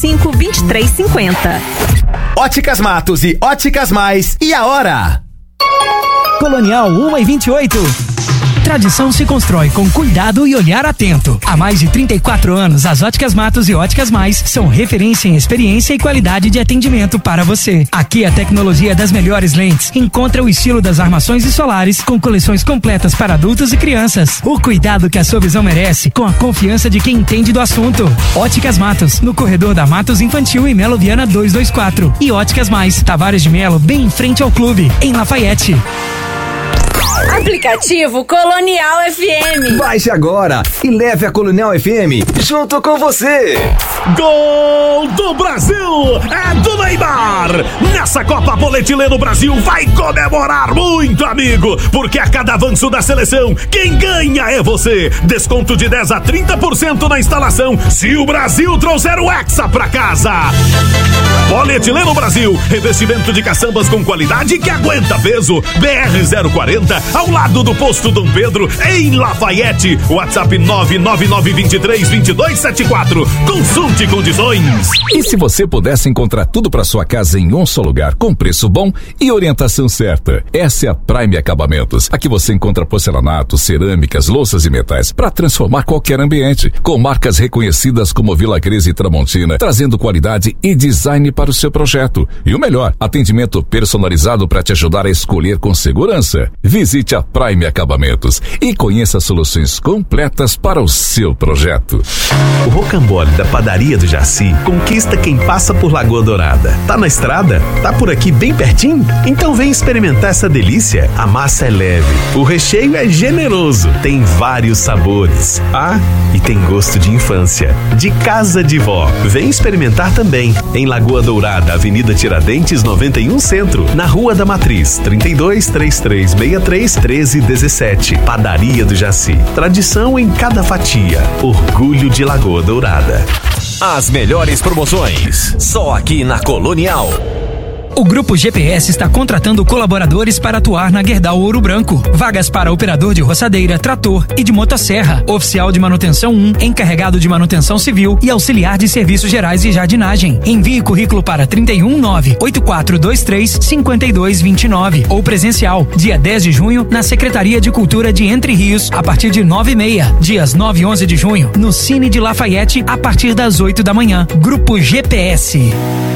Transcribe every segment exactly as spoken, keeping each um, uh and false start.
cinco, vinte e três cinquenta. Óticas Matos e Óticas Mais. E a hora? Colonial uma e vinte e oito. Tradição se constrói com cuidado e olhar atento. Há mais de trinta e quatro anos, as Óticas Matos e Óticas Mais são referência em experiência e qualidade de atendimento para você. Aqui a tecnologia das melhores lentes encontra o estilo das armações e solares com coleções completas para adultos e crianças. O cuidado que a sua visão merece com a confiança de quem entende do assunto. Óticas Matos, no corredor da Matos Infantil e Melo Viana duzentos e vinte e quatro. E Óticas Mais, Tavares de Melo, bem em frente ao clube, em Lafayette. Aplicativo Colonial F M. Baixe agora e leve a Colonial F M junto com você. Gol do Brasil é do Neymar. Nessa Copa Boletileno Brasil vai comemorar muito, amigo, porque a cada avanço da seleção, quem ganha é você. Desconto de dez a trinta por cento na instalação se o Brasil trouxer o Hexa pra casa. Boletileno Brasil, revestimento de caçambas com qualidade que aguenta peso. B R zero quarenta, ao lado do posto Dom Pedro, em Lafayette. WhatsApp nove nove nove dois três dois dois sete quatro. Consulte condições. E se você pudesse encontrar tudo para sua casa em um só lugar, com preço bom e orientação certa? Essa é a Prime Acabamentos. Aqui você encontra porcelanato, cerâmicas, louças e metais para transformar qualquer ambiente, com marcas reconhecidas como Vila Cres e Tramontina, trazendo qualidade e design para o seu projeto. E o melhor, atendimento personalizado para te ajudar a escolher com segurança. Visite a Prime Acabamentos e conheça soluções completas para o seu projeto. O rocambole da padaria do Jaci conquista quem passa por Lagoa Dourada. Tá na estrada? Tá por aqui bem pertinho? Então vem experimentar essa delícia. A massa é leve, o recheio é generoso, tem vários sabores. Ah, e tem gosto de infância, de casa de vó. Vem experimentar também. Em Lagoa Dourada, Avenida Tiradentes noventa e um Centro, na Rua da Matriz, trinta e dois, trinta e três sessenta e três, treze dezessete. Padaria do Jaci. Tradição em cada fatia. Orgulho de Lagoa Dourada. As melhores promoções, só aqui na Colonial. O Grupo G P S está contratando colaboradores para atuar na Gerdau Ouro Branco. Vagas para operador de roçadeira, trator e de motosserra, oficial de manutenção um, encarregado de manutenção civil e auxiliar de serviços gerais e jardinagem. Envie currículo para trinta e um, nove, oito quatro dois três, cinco dois dois nove ou presencial, dia dez de junho, na Secretaria de Cultura de Entre Rios, a partir de nove e meia. Dias nove e onze de junho, no Cine de Lafayette, a partir das oito da manhã. Grupo G P S.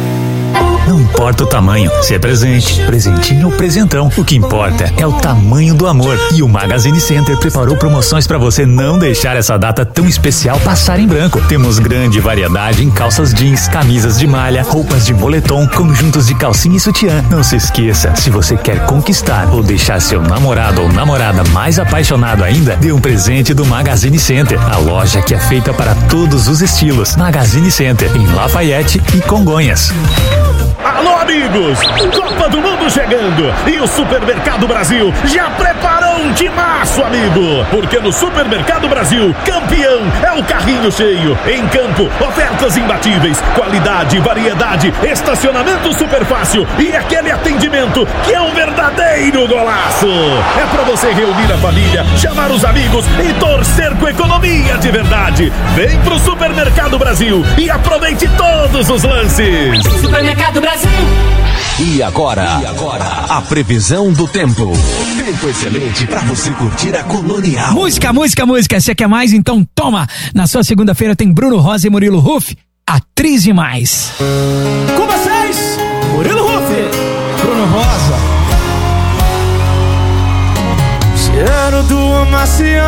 Não importa o tamanho, se é presente, presentinho ou presentão, o que importa é o tamanho do amor. E o Magazine Center preparou promoções para você não deixar essa data tão especial passar em branco. Temos grande variedade em calças jeans, camisas de malha, roupas de moletom, conjuntos de calcinha e sutiã. Não se esqueça, se você quer conquistar ou deixar seu namorado ou namorada mais apaixonado ainda, dê um presente do Magazine Center, a loja que é feita para todos os estilos. Magazine Center, em Lafayette e Congonhas. Alô, amigos! Copa do Mundo chegando! E o Supermercado Brasil já preparou um timaço, amigo! Porque no Supermercado Brasil, campeão é o carrinho cheio. Em campo, ofertas imbatíveis, qualidade, variedade, estacionamento super fácil e aquele atendimento que é um verdadeiro golaço! É pra você reunir a família, chamar os amigos e torcer com economia de verdade! Vem pro Supermercado Brasil e aproveite todos os lances! Supermercado Brasil. E agora, e agora, a previsão do tempo. Tempo excelente pra você curtir a Colonial. Música, música, música. Você quer mais? Então toma! Na sua segunda-feira tem Bruno Rosa e Murilo Huff, Atriz Demais. Com vocês, Murilo Huff, Bruno Rosa. Cheiro do amaciante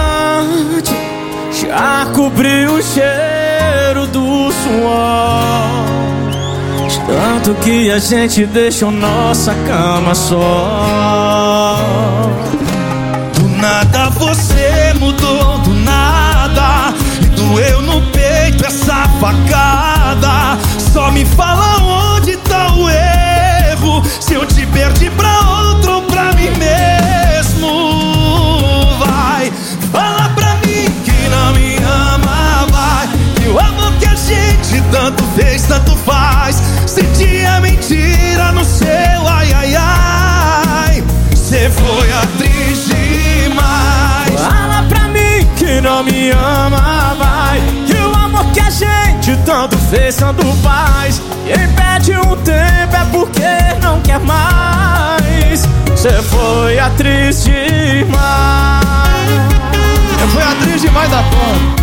já cobriu o cheiro do suor. Tanto que a gente deixou nossa cama só. Do nada você mudou, do nada. E doeu no peito essa facada. Só me fala onde tá o erro. Se eu te perdi pra outro ou pra mim mesmo. Vai, fala pra mim que não me ama, vai. Que o amor que a gente tanto fez, tanto faz. Senti a mentira no seu ai, ai, ai. Cê foi atriz demais. Fala pra mim que não me ama, vai. Que o amor que a gente tanto fez, tanto faz. Quem perde um tempo é porque não quer mais. Cê foi atriz demais. Eu fui atriz demais da conta.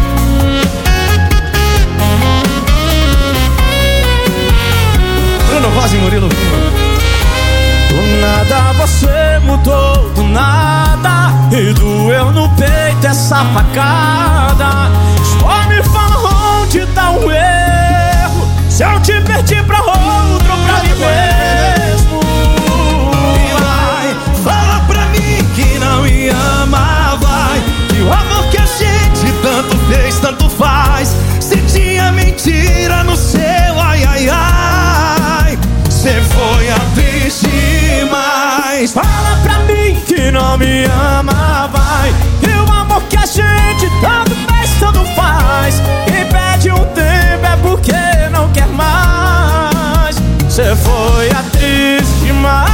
Bruno Vaz e Murilo. Do nada você mudou, do nada, e doeu no peito essa facada. Só me fala onde tá o erro, se eu te perdi pra outro ou pra mim mesmo. E vai, fala pra mim que não me ama, vai. Que o amor que a gente tanto fez, tanto faz. Se tinha mentira no seu ai, ai, ai. Cê foi atriz demais. Fala pra mim que não me ama, vai. Que o amor que a gente tanto fez, tanto faz. Quem pede um tempo é porque não quer mais. Cê foi atriz demais.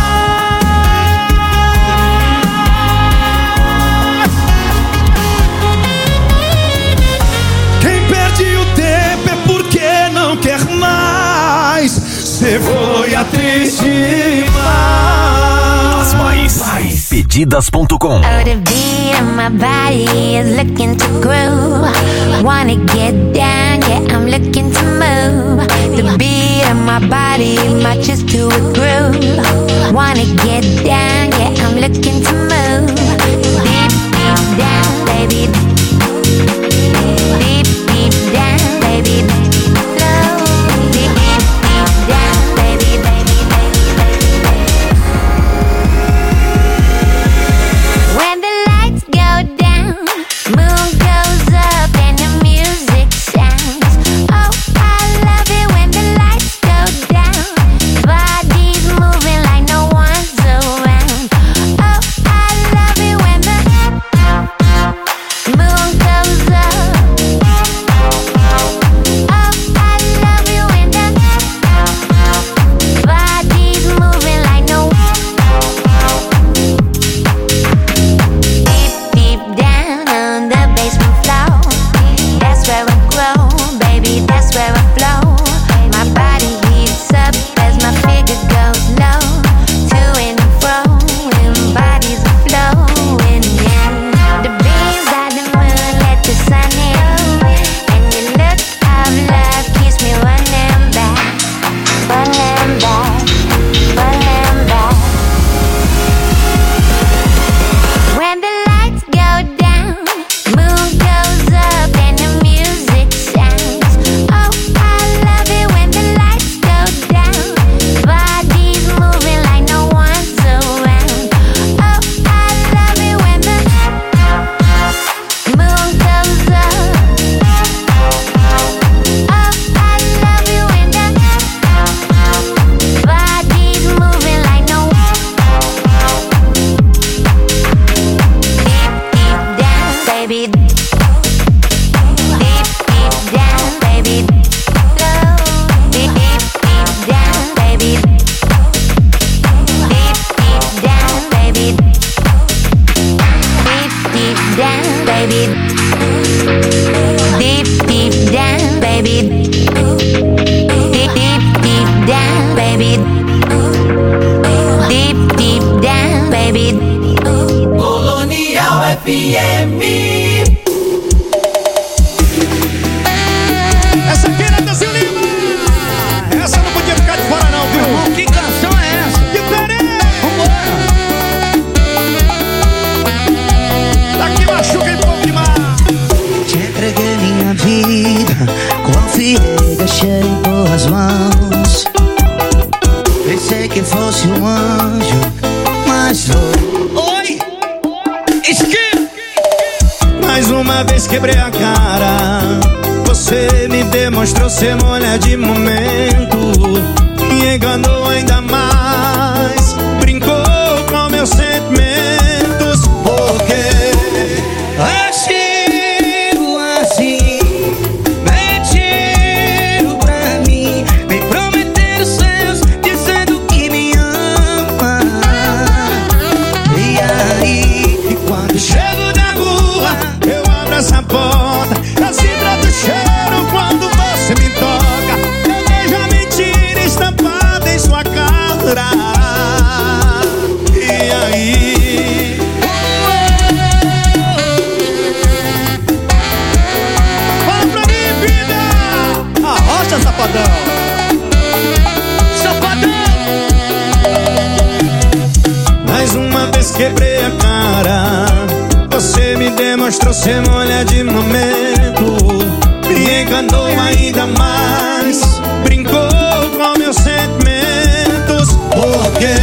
Quem perde o tempo é porque não quer mais. Cê foi atriz demais. As mais pedidas ponto com. Oh, the beat of my body is looking to groove. Wanna get down, yeah, I'm looking to move. The beat of my body matches to a groove. Wanna get down, yeah, I'm looking to move. Deep, deep down, baby. Deep, deep down, baby. Slow. Deep, deep, deep down, baby, baby, baby, baby, baby. When the lights go down, moon goes up and the music sounds. Oh, I love it when the lights go down. Bodies moving like no one's around. Oh, I love it when the moon goes up. Oh, I love it when the bodies moving like no. Deep, deep down on the basement floor. That's where I grow, baby, that's where I flow. My body heats up as my figure goes low. To and fro, and bodies are flowing, yeah. The beams of the moon let the sun in, and your look of love keeps me running back, running back, running back. When the lights go down, moon goes up and the music sounds. Oh, I love it when the lights go down. Bodies moving like no one's around. Oh, I love it when the moon goes up. Oh, I love it when the bodies moving like no. Deep, deep down, baby. Deep, deep down, baby. Slow. Deep, deep, deep down, baby. Deep, deep down, baby. Deep, deep down, baby. Deep, deep down, baby. Deep, deep, deep down, baby. Deep, deep down, baby. Colonial F M. Essa aqui é Natanzinho Lima. Essa não podia ficar de fora não, viu? Que canção é essa? Diferente. Daqui machuca e pouco demais. Te entreguei minha vida, confiei, deixei em boas mãos. Pensei que fosse um anjo, mas foi. Oi! Esque! Mais uma vez quebrei a cara. Você me demonstrou ser mulher de momento. Me enganou ainda mais. Brincou com meus sentimentos. Porque Agiu assim, mentiu pra mim, me prometendo céus, dizendo que me ama. E aí, quando chego na rua, eu abro essa porta. Eu sinto o cheiro quando você molha de momento, me enganou ainda mais, brincou com meus sentimentos. Porque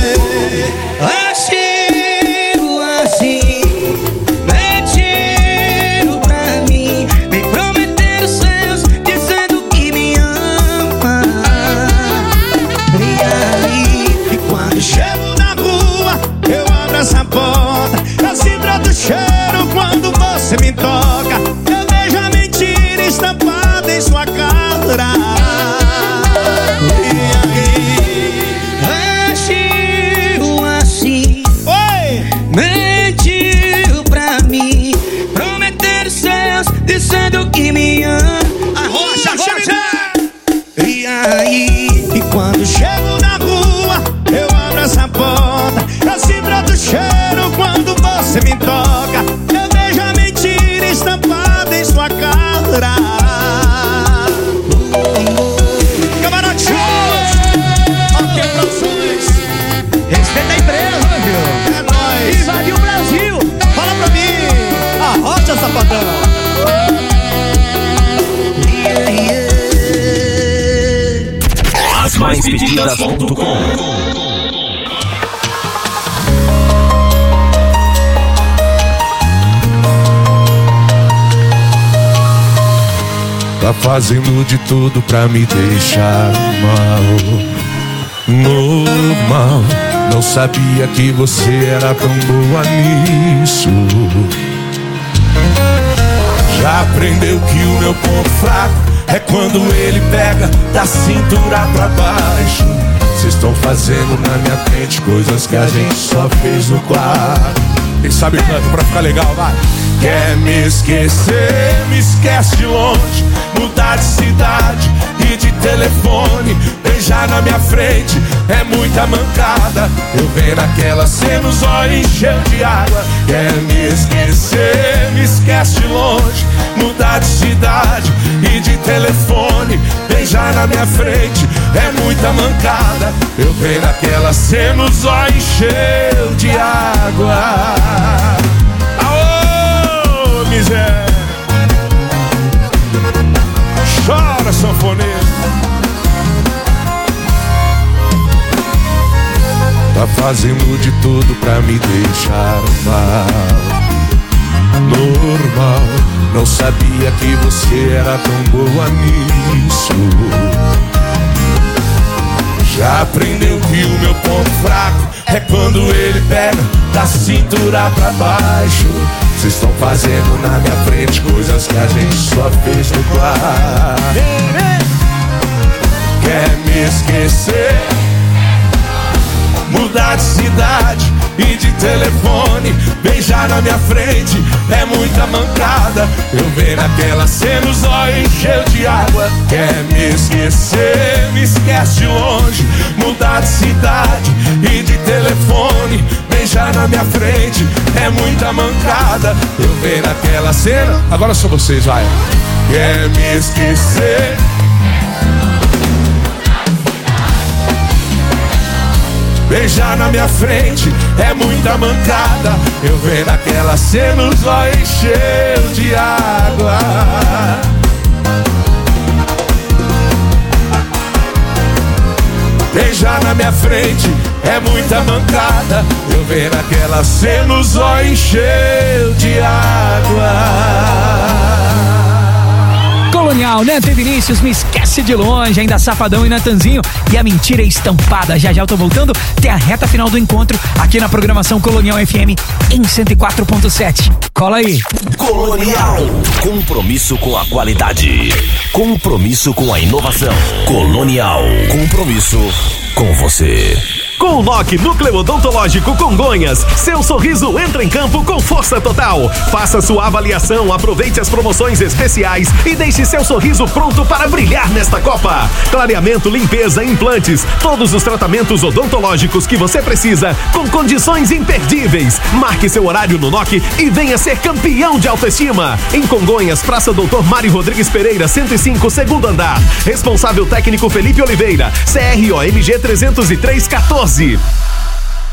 agiu assim, mentiu pra mim, me prometendo seus, dizendo que me ama. E aí, e quando chego na rua, eu abro essa porta, eu sinto o cheiro quando você me toca, eu vejo a mentira estampada em sua cara. Agiu assim, oi, mentiu pra mim, prometendo seus, dizendo que me ama. Arrocha, arrocha. E aí, e quando chego na rua, eu abro essa porta, eu sinto o cheiro quando você me toca, eu vejo a mentira estampada em sua cara. Camarote Shows, ok, produções, respeita a empresa, viu? É nóis. Invadiu o Brasil. Fala pra mim, arrocha, safadão. As mais pedidas ponto com. Tá fazendo de tudo pra me deixar mal, normal. Não sabia que você era tão boa nisso. Já aprendeu que o meu ponto fraco é quando ele pega da cintura pra baixo. Vocês estão fazendo na minha frente coisas que a gente só fez no quarto. Quem sabe canta pra ficar legal, vai. Quer me esquecer, me esquece de longe, mudar de cidade e de telefone, beijar na minha frente é muita mancada. Eu vendo aquela cena, os olhos encheu de água. Quer me esquecer, me esquece de longe, mudar de cidade e de telefone, beijar na minha frente é muita mancada. Eu vendo aquela cena, os olhos encheu de água. Miséria, chora, sanfoneiro. Tá fazendo de tudo pra me deixar mal, normal. Não sabia que você era tão boa nisso. Já aprendeu que o meu ponto fraco é quando ele pega da cintura pra baixo. Vocês estão fazendo na minha frente coisas que a gente só fez no quarto. Quer me esquecer, mudar de cidade e de telefone, beijar na minha frente é muita mancada. Eu vendo aquela cena, os olhos encheu de água. Quer me esquecer, me esquece de longe, mudar de cidade e de telefone, beijar na minha frente é muita mancada. Eu vendo aquela cena, agora são vocês, vai. Quer me esquecer, beijar na minha frente é muita mancada. Eu vendo aquela cena, os olhos encheu de água. Beijar na minha frente é muita mancada. Eu vendo aquela cena, os olhos encheu de água. Colonial, Neto e Vinícius, me esquece de longe, ainda Safadão e Natanzinho e a mentira estampada. Já já eu tô voltando, tem a reta final do encontro aqui na programação Colonial F M em cento e quatro ponto sete. Cola aí. Colonial, compromisso com a qualidade, compromisso com a inovação. Colonial, compromisso com você. Com o N O C Núcleo Odontológico Congonhas, seu sorriso entra em campo com força total. Faça sua avaliação, aproveite as promoções especiais e deixe seu sorriso pronto para brilhar nesta Copa. Clareamento, limpeza, implantes, todos os tratamentos odontológicos que você precisa, com condições imperdíveis. Marque seu horário no N O C e venha ser campeão de autoestima. Em Congonhas, Praça Doutor Mário Rodrigues Pereira, cento e cinco, segundo andar. Responsável técnico Felipe Oliveira, C R O M G trezentos e três quatorze.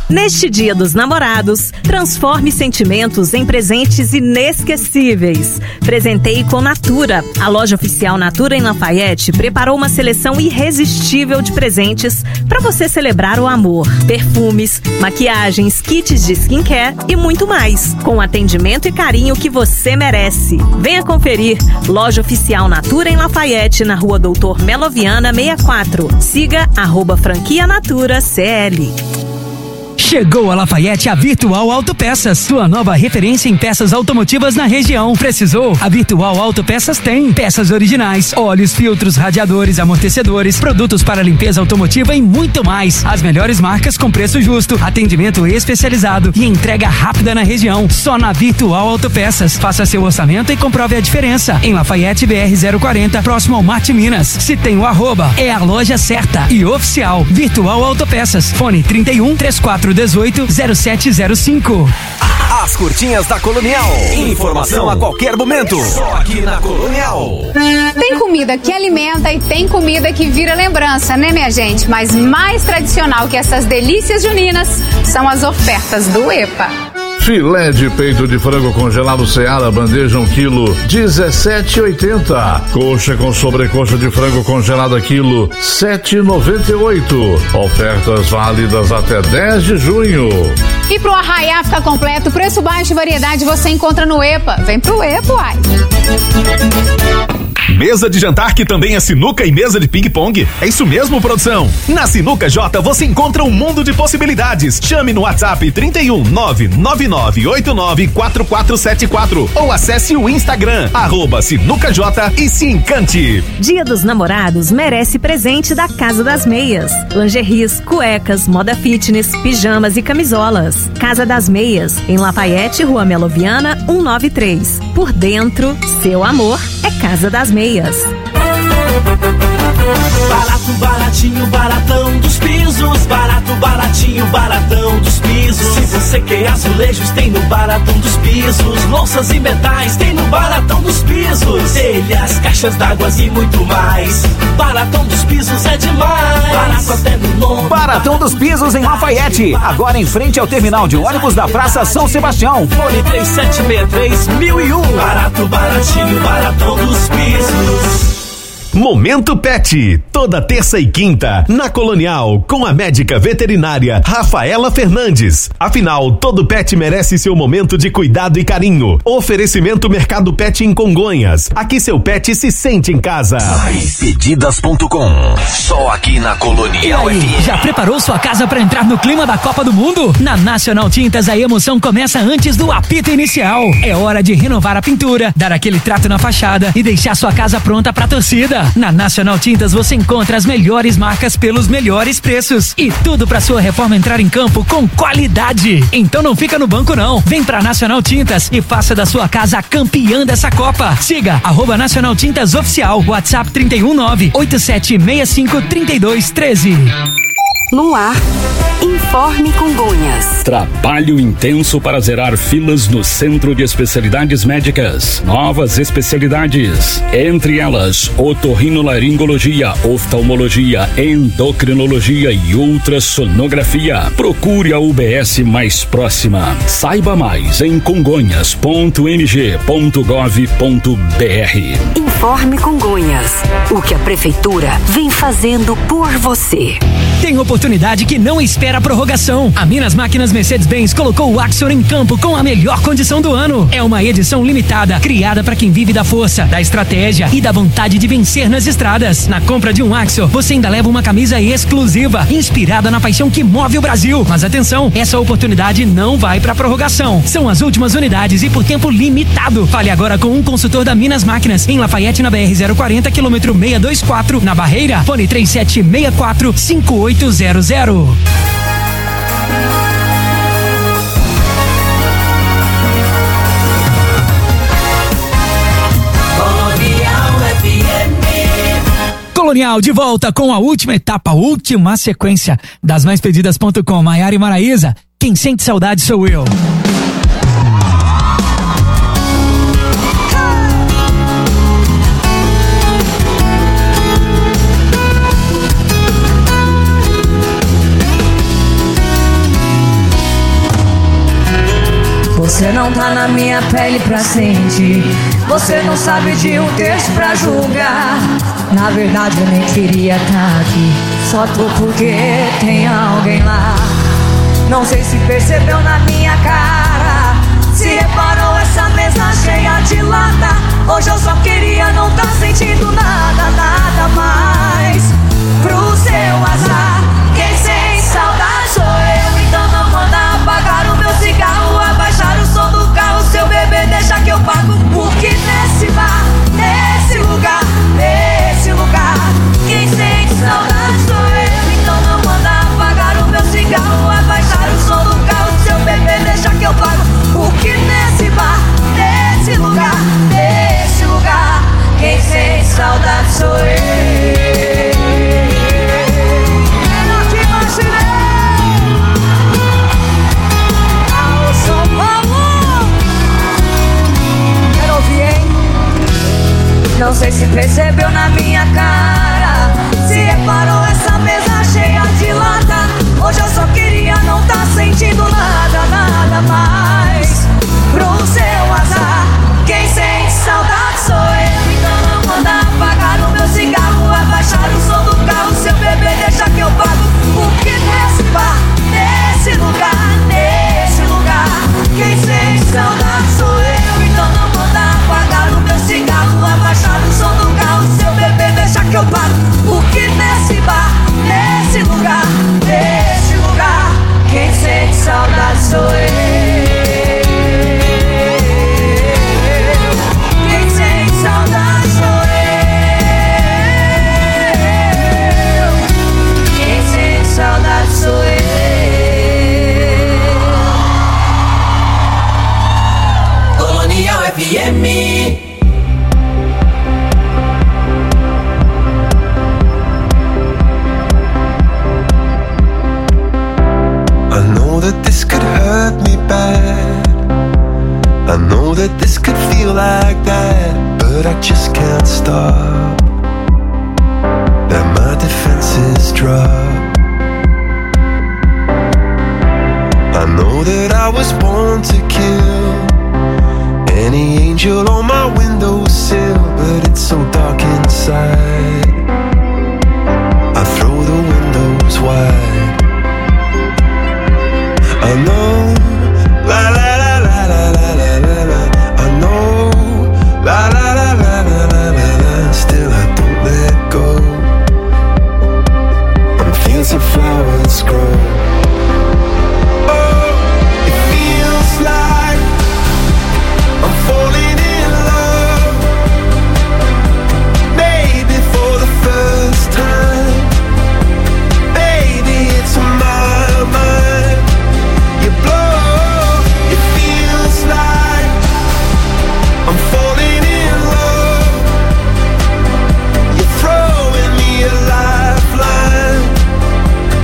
Neste Dia dos Namorados, transforme sentimentos em presentes inesquecíveis. Presenteie com Natura. A loja oficial Natura em Lafayette preparou uma seleção irresistível de presentes para você celebrar o amor. Perfumes, maquiagens, kits de skincare e muito mais. Com atendimento e carinho que você merece. Venha conferir. Loja oficial Natura em Lafayette, na rua Doutor Meloviana sessenta e quatro. Siga arroba franquia Natura C L. Chegou a Lafayette a Virtual Autopeças, sua nova referência em peças automotivas na região. Precisou? A Virtual Autopeças tem peças originais, óleos, filtros, radiadores, amortecedores, produtos para limpeza automotiva e muito mais. As melhores marcas com preço justo, atendimento especializado e entrega rápida na região. Só na Virtual Autopeças. Faça seu orçamento e comprove a diferença. Em Lafayette B R zero quarenta, próximo ao Marte Minas. Se tem o arroba, é a loja certa e oficial. Virtual Autopeças. Fone trinta e um, trinta e quatro, dezoito, zero sete zero cinco. As curtinhas da Colonial. Informação a qualquer momento. Só aqui na Colonial. Tem comida que alimenta e tem comida que vira lembrança, né, minha gente? Mas mais tradicional que essas delícias juninas são as ofertas do EPA. Filé de peito de frango congelado Seara, bandeja um quilo, dezessete e oitenta. Coxa com sobrecoxa de frango congelada quilo, sete e noventa e oito. Ofertas válidas até dez de junho. E pro arraiá ficar completo, preço baixo e variedade você encontra no EPA. Vem pro EPA, uai. Mesa de jantar que também é sinuca e mesa de ping-pong? É isso mesmo, produção? Na Sinuca J você encontra um mundo de possibilidades. Chame no WhatsApp trinta e um, nove nove nove oito nove quatro quatro sete quatro ou acesse o Instagram, arroba Sinuca J e se encante. Dia dos Namorados merece presente da Casa das Meias. Lingeries, cuecas, moda fitness, pijamas e camisolas. Casa das Meias, em Lafayette, Rua Meloviana, cento e noventa e três. Por dentro, seu amor é Casa das Meias. Barato, baratinho, baratão dos pisos. Barato, baratinho, baratão dos pisos. Se você quer azulejos, tem no Baratão dos Pisos. Louças e metais, tem no Baratão dos Pisos. Telhas, caixas d'água e muito mais. Baratão dos Pisos é demais. Barato até no nome. Baratão dos Pisos em Lafayette, agora em frente ao terminal de ônibus da Praça São Sebastião. Fone três sete seis três mil e um. Barato, baratinho, baratão dos pisos. Momento Pet, toda terça e quinta, na Colonial, com a médica veterinária Rafaela Fernandes. Afinal, todo pet merece seu momento de cuidado e carinho. Oferecimento Mercado Pet em Congonhas. Aqui seu pet se sente em casa. mais pedidas ponto com. Só aqui na Colonial. E aí, já preparou sua casa para entrar no clima da Copa do Mundo? Na Nacional Tintas a emoção começa antes do apito inicial. É hora de renovar a pintura, dar aquele trato na fachada e deixar sua casa pronta pra torcida. Na Nacional Tintas você encontra as melhores marcas pelos melhores preços e tudo para sua reforma entrar em campo com qualidade. Então não fica no banco não, vem pra Nacional Tintas e faça da sua casa a campeã dessa Copa. Siga arroba Nacional Tintas Oficial, WhatsApp trinta e um, nove oito sete seis cinco, três dois um três. No ar, Informe Congonhas. Trabalho intenso para zerar filas no Centro de Especialidades Médicas. Novas especialidades, entre elas otorrinolaringologia, oftalmologia, endocrinologia e ultrassonografia. Procure a U B S mais próxima. Saiba mais em congonhas ponto m g ponto gov ponto b r. Informe Congonhas, o que a Prefeitura vem fazendo por você. Tem oportunidade que não espera prorrogação. A Minas Máquinas Mercedes-Benz colocou o Axor em campo com a melhor condição do ano. É uma edição limitada, criada para quem vive da força, da estratégia e da vontade de vencer nas estradas. Na compra de um Axor, você ainda leva uma camisa exclusiva, inspirada na paixão que move o Brasil. Mas atenção, essa oportunidade não vai para prorrogação. São as últimas unidades e por tempo limitado. Fale agora com um consultor da Minas Máquinas, em Lafayette, na B R zero quarenta, quilômetro seiscentos e vinte e quatro, na Barreira. Fone três sete seis quatro, cinco oito zero zero. Colonial de volta com a última etapa, a última sequência das mais pedidas ponto com. Maiara e Maraísa, quem sente saudade sou eu. Você não tá na minha pele pra sentir. Você não sabe de um terço pra julgar. Na verdade eu nem queria tá aqui. Só tô porque tem alguém lá. Não sei se percebeu na minha cara, se reparou essa mesa cheia de lata. Hoje eu só queria não tá sentindo nada, nada mais. Pro seu azar, quem sente saudade sou eu. Então não manda apagar o meu cigarro, abaixar o som do carro. Seu bebê deixa que eu pago. Porque nesse bar, nesse lugar, nesse lugar, quem sente saudade sou eu. Então não manda apagar o meu cigarro, abaixar o som do carro. Seu bebê deixa que eu pago. Porque nesse bar, nesse lugar, nesse lugar, quem sente saudade sou eu. Não sei se percebeu na minha cara, se reparou essa mesa cheia de lata. Hoje eu só queria não tá sentindo nada, nada mais. Pro seu azar, quem sente saudade sou eu. Então não manda apagar o meu cigarro, abaixar o som do carro. Seu bebê deixa que eu pago. Porque nesse bar, nesse lugar, nesse lugar, quem sente saudade sou eu. Então não manda apagar o meu cigarro, abaixar o som do carro. Seu bebê deixa que eu pago. Porque nesse bar, nesse lugar, nesse lugar, quem sente saudade sou eu. Quem sente saudade sou eu. Quem sente saudade sou eu. Colonial F M. I know that this could hurt me bad. I know that this could feel like that, but I just can't stop. That my defenses drop. I know that I was born to kill any angel on my windowsill, but it's so dark inside. I throw the windows wide. I know, la la la la la la la la la. I know, la la la la la la la la. Still I don't let go. On fields of flowers grow. Oh, it feels like I'm falling in love. Maybe for the first time. Baby, it's my mind. You blow, it feels like I'm falling in love. You're throwing me a lifeline.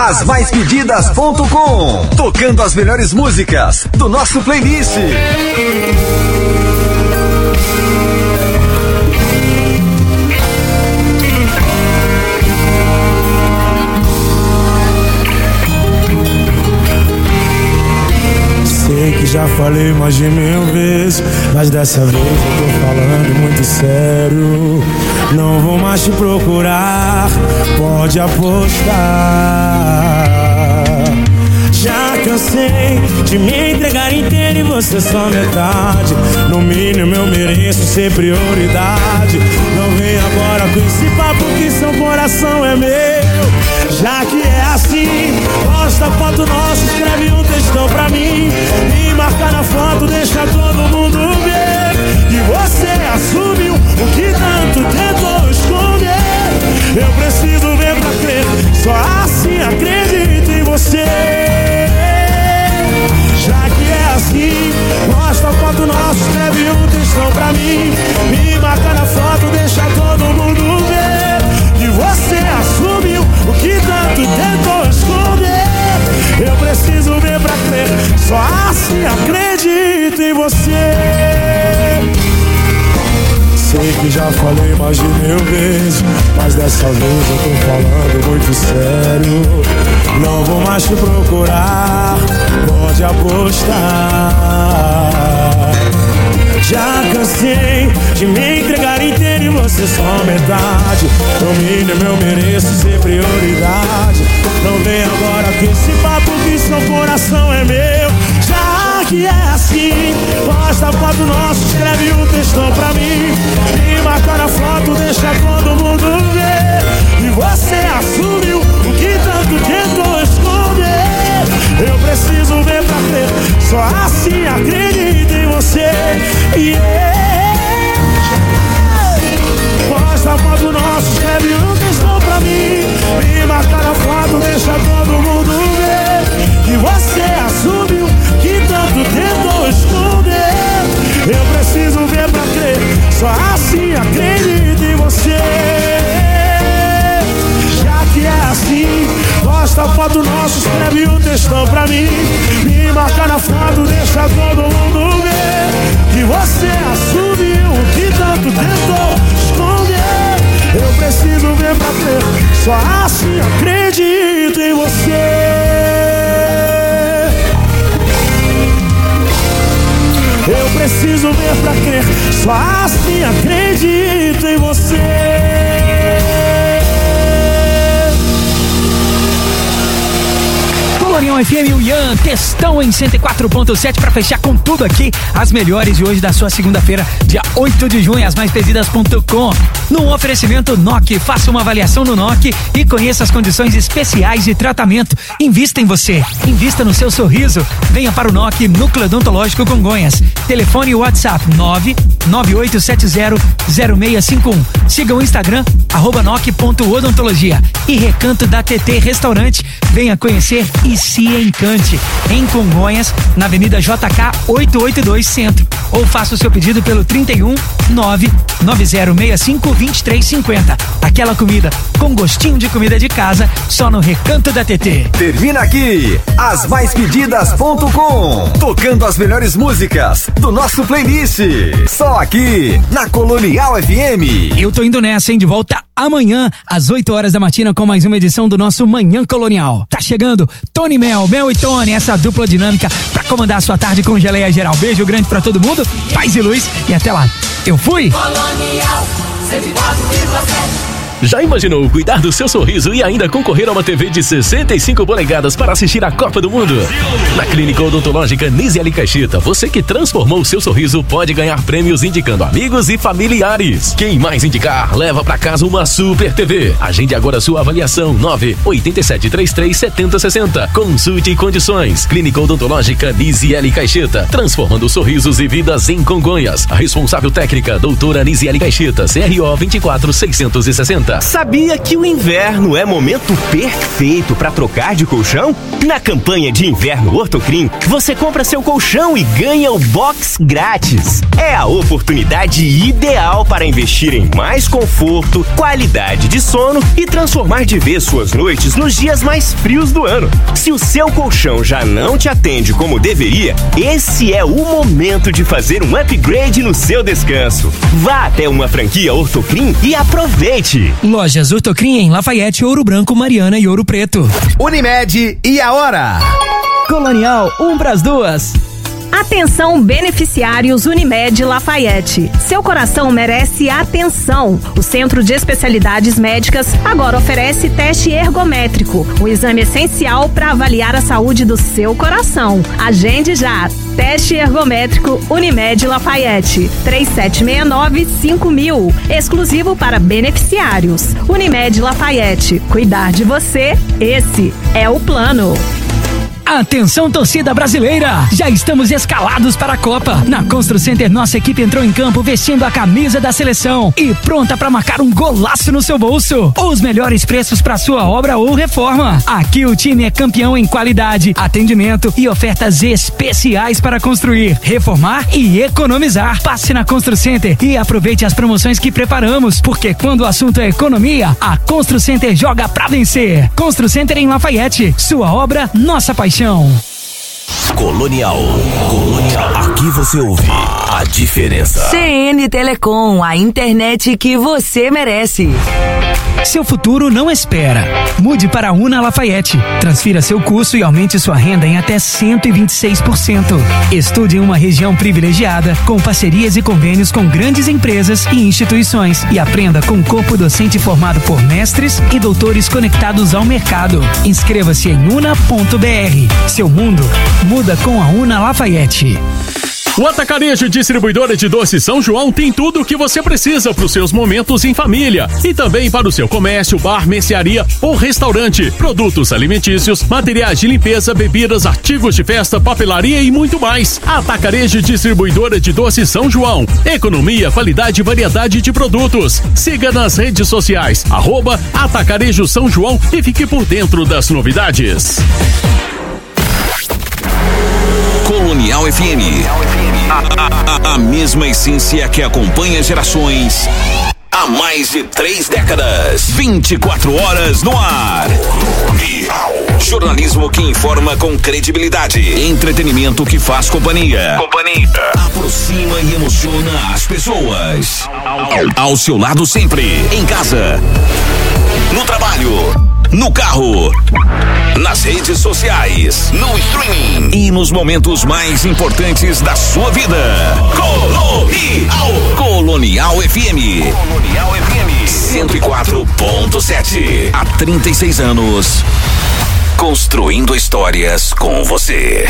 as mais pedidas ponto com, tocando as melhores músicas do nosso playlist. Sei que já falei mais de mil vezes, mas dessa vez eu tô falando muito sério. Não vou mais te procurar, pode apostar. Já cansei de me entregar inteiro e você só metade. No mínimo eu mereço ser prioridade. Não vem agora com esse papo que seu coração é meu. Já que é assim, posta foto nossa, escreve um textão pra mim. Me marca na foto, deixa todo mundo ver que você assumiu o que tanto tentou esconder. Eu preciso ver pra crer, só assim acredito em você. Já que é assim, posta foto nossa, escreve um textão pra mim. Me marca na foto, deixa todo mundo ver que você assumiu o que tanto tentou esconder. Eu preciso ver pra crer, só assim acredito em você. Sei que já falei mais de mil vezes, mas dessa vez eu tô falando muito sério. Não vou mais te procurar, pode apostar. Já cansei de me entregar inteiro e você só metade. No mínimo eu mereço ser prioridade. Não vem agora com esse papo que seu coração é meu. Já que é assim, posta foto nossa, escreve um textão pra mim. Me marca na foto, deixa todo mundo ver. E você assumiu o que tanto tentou esconder. Eu preciso ver pra crer, só assim acredito em você. Yeah. Posta foto nossa, escreve um textão pra mim. Me marca na foto, deixa todo mundo ver que você assumiu que tanto tentou esconder. Eu preciso ver pra crer, só assim acredito em você. Já que é assim, posta foto nossa, escreve um textão pra mim. Me marca na foto, deixa todo mundo ver que você assumiu o que tanto tentou esconder. Eu preciso ver pra crer, só assim acredito em você. Eu preciso ver pra crer, só assim acredito em você. Colonial F M, o Ian, textão em cento e quatro ponto sete para fechar com tudo aqui. As melhores de hoje da sua segunda-feira, dia oito de junho, as mais pedidas ponto com. No oferecimento N O C, faça uma avaliação no N O C e conheça as condições especiais de tratamento. Invista em você, invista no seu sorriso. Venha para o N O C, Núcleo Odontológico Congonhas. Telefone e WhatsApp nove nove oito sete zero zero seis cinco um. Siga o Instagram, arroba noc ponto odontologia. E Recanto da T T Restaurante. Venha conhecer e se encante. Em Congonhas, na Avenida J K oitocentos e oitenta e dois Centro. Ou faça o seu pedido pelo trinta e um nove nove zero seis cinco dois três cinco zero. Aquela comida com gostinho de comida de casa, só no Recanto da T T. Termina aqui as mais pedidas ponto com, tocando as melhores músicas do nosso playlist. Só aqui na Colonial F M. Eu tô indo nessa, hein? De volta amanhã às oito horas da matina com mais uma edição do nosso Manhã Colonial. Tá chegando Tony Mel, Mel e Tony, essa dupla dinâmica pra comandar a sua tarde com geleia geral. Beijo grande pra todo mundo, paz e luz e até lá. Eu fui! Colonial cento e quatro vírgula sete. Já imaginou cuidar do seu sorriso e ainda concorrer a uma T V de sessenta e cinco polegadas para assistir a Copa do Mundo? Na Clínica Odontológica Nisiele Caixeta, você que transformou o seu sorriso pode ganhar prêmios indicando amigos e familiares. Quem mais indicar, leva para casa uma Super T V. Agende agora sua avaliação nove oito sete três três sete zero seis zero. Consulte condições. Clínica Odontológica Nisiele Caixeta, transformando sorrisos e vidas em Congonhas. A responsável técnica, doutora Nisiele Caixeta, C R O vinte e quatro seiscentos e sessenta. casa. Sabia que o inverno é momento perfeito para trocar de colchão? Na campanha de inverno Ortocrim, você compra seu colchão e ganha o box grátis. É a oportunidade ideal para investir em mais conforto, qualidade de sono e transformar de vez suas noites nos dias mais frios do ano. Se o seu colchão já não te atende como deveria, esse é o momento de fazer um upgrade no seu descanso. Vá até uma franquia Ortocrim e aproveite. Lojas Ortocrim em Lafayette, Ouro Branco, Mariana e Ouro Preto. Unimed e a hora? Colonial, um pras duas. Atenção, beneficiários Unimed Lafayette. Seu coração merece atenção. O Centro de Especialidades Médicas agora oferece teste ergométrico, um exame essencial para avaliar a saúde do seu coração. Agende já. Teste ergométrico Unimed Lafayette. três sete seis nove cinco mil. Exclusivo para beneficiários. Unimed Lafayette. Cuidar de você, esse é o plano. Atenção, torcida brasileira! Já estamos escalados para a Copa. Na Constru Center, nossa equipe entrou em campo vestindo a camisa da seleção e pronta para marcar um golaço no seu bolso. Os melhores preços para sua obra ou reforma. Aqui o time é campeão em qualidade, atendimento e ofertas especiais para construir, reformar e economizar. Passe na Constru Center e aproveite as promoções que preparamos, porque quando o assunto é economia, a Constru Center joga pra vencer. Constru Center em Lafayette. Sua obra, nossa paixão. Colonial. Colonial. Aqui você ouve a diferença. C N Telecom, a internet que você merece. Seu futuro não espera. Mude para a Una Lafayette. Transfira seu curso e aumente sua renda em até cento e vinte e seis por cento. Estude em uma região privilegiada, com parcerias e convênios com grandes empresas e instituições. E aprenda com um corpo docente formado por mestres e doutores conectados ao mercado. Inscreva-se em una ponto br. Seu mundo muda com a Una Lafayette. O Atacarejo Distribuidora de Doces São João tem tudo o que você precisa para os seus momentos em família e também para o seu comércio, bar, mercearia ou restaurante. Produtos alimentícios, materiais de limpeza, bebidas, artigos de festa, papelaria e muito mais. Atacarejo Distribuidora de Doces São João. Economia, qualidade e variedade de produtos. Siga nas redes sociais, arroba Atacarejo São João e fique por dentro das novidades. Colonial F M. A, a, a, a mesma essência que acompanha gerações há mais de três décadas. vinte e quatro horas no ar. Jornalismo que informa com credibilidade. Entretenimento que faz companhia. Companhia. Aproxima e emociona as pessoas. Ao, ao seu lado sempre. Em casa. No trabalho. No carro, nas redes sociais, no streaming e nos momentos mais importantes da sua vida. Colonial, Colonial F M. Colonial F M cento e quatro ponto sete. Há trinta e seis anos, construindo histórias com você.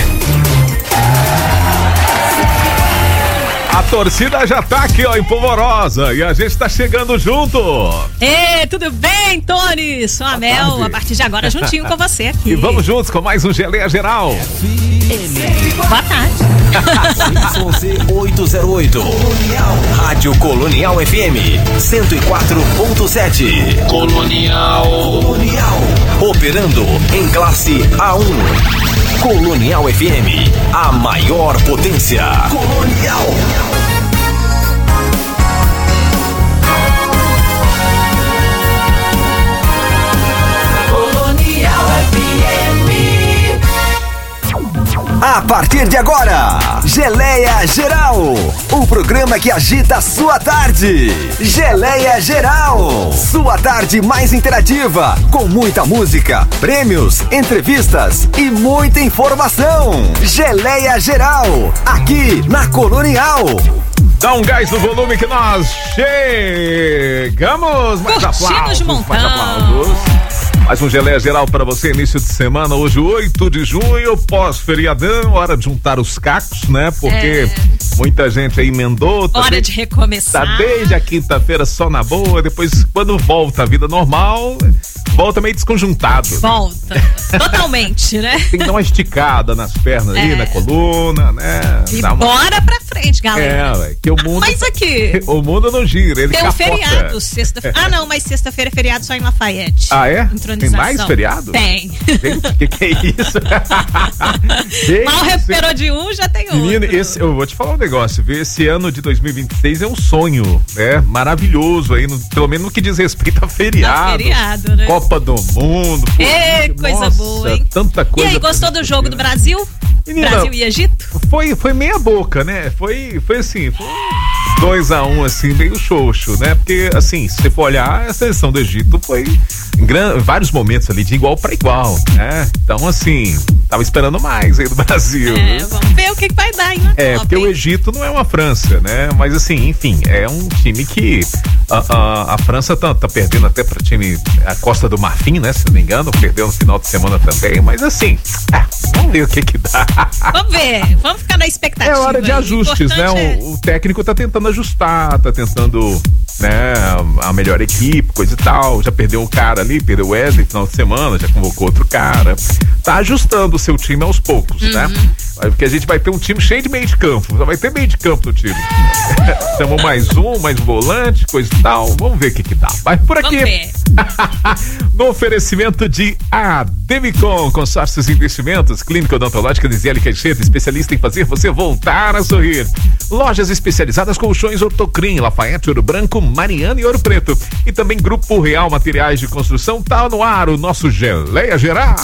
A torcida já tá aqui, ó, em Polvorosa, e a gente tá chegando junto. Ê, tudo bem, Tony? Sou a Mel, a partir de agora juntinho com você aqui. E vamos juntos com mais um Geleia Geral. Boa tarde. Y oito zero oito. Rádio Colonial F M cento e quatro ponto sete. Colonial. Colonial. Operando em classe A um. Colonial F M, a maior potência. Colonial. Colonial F M. A partir de agora, Geleia Geral, o programa que agita a sua tarde. Geleia Geral, sua tarde mais interativa, com muita música, prêmios, entrevistas e muita informação. Geleia Geral, aqui na Colonial. Dá um gás no volume que nós chegamos. Mais aplausos, mais aplausos. Mais um Geleia Geral para você, início de semana, hoje oito de junho, pós-feriadão, hora de juntar os cacos, né? Porque é. muita gente aí emendou. Tá hora desde, de recomeçar. Tá desde a quinta-feira só na boa, depois quando volta a vida normal, volta meio desconjuntado. Volta, né? Totalmente, né? Tem que dar uma esticada nas pernas é. aí, na coluna, né? E Dá uma... bora pra frente. frente, galera. É, ué, que o mundo. Mas aqui. O mundo não gira, ele Tem um capota. feriado, sexta-feira. Ah, não, mas sexta-feira é feriado só em Lafayette. Ah, é? Entronização. Tem mais feriado? Tem. O que, que é isso? Mal recuperou de um, já tem outro. Menino, esse, eu vou te falar um negócio, viu? Esse ano de dois mil e vinte e seis é um sonho, né? Maravilhoso aí, no, pelo menos no que diz respeito a feriado. A feriado, né? Copa do Mundo. Ê, coisa nossa, boa, hein? Tanta coisa. E aí, gostou do jogo do Brasil? Menina, Brasil e Egito? Foi, foi meia boca, né? Foi, foi assim, foi dois a um, assim, meio xoxo, né? Porque, assim, se você for olhar, a seleção do Egito foi em gran, vários momentos ali de igual para igual, né? Então, assim, tava esperando mais aí do Brasil. É, vamos ver o que, que vai dar aí na É, Copa, porque hein? o Egito não é uma França, né? Mas assim, enfim, é um time que a, a, a França tá, tá perdendo até pra time, a Costa do Marfim, né? Se não me engano, perdeu no final de semana também, mas assim, ah, vamos ver o que que dá. Vamos ver, vamos ficar na expectativa. É hora de aí. ajustes, né? É... O, o técnico tá tentando ajustar, tá tentando, né, a melhor equipe, coisa e tal. Já perdeu o cara ali, perdeu o Wesley no final de semana, já convocou outro cara. Tá ajustando o seu time aos poucos, uhum. né? Porque a gente vai ter um time cheio de meio de campo. Só vai ter meio de campo no time. Chamou mais um, mais volante, coisa e tal. Vamos ver o que que dá. Vai por aqui. No oferecimento de Ademicon, consórcios e investimentos, clínica odontológica de Zélia Queixeta, especialista em fazer você voltar a sorrir. Lojas especializadas colchões Ortocrim, Lafayette, Ouro Branco, Mariana e Ouro Preto. E também Grupo Real Materiais de Construção. Tá no ar o nosso Geleia Geral.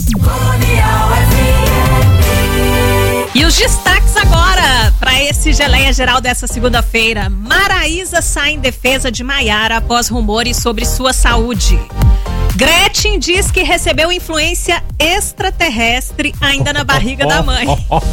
E os destaques agora para esse Geleia Geral dessa segunda-feira. Maraísa sai em defesa de Maiara após rumores sobre sua saúde. Gretchen diz que recebeu influência extraterrestre ainda na barriga da mãe.